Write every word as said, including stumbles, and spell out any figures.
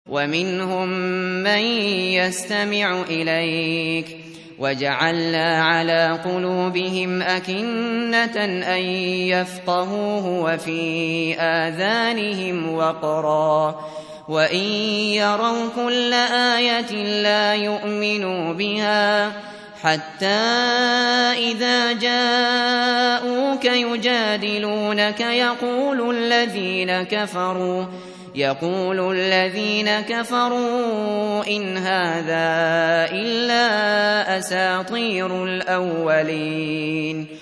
ومنهم من يستمع إليك وجعلنا على قلوبهم أكنة أن يفقهوه وفي آذانهم وقرا وإن يروا كل آية لا يؤمنوا بها حتى إذا جاءوك يجادلونك يقول الذين كفروا يقول الذين كفروا إن هذا إلا أساطير الأولين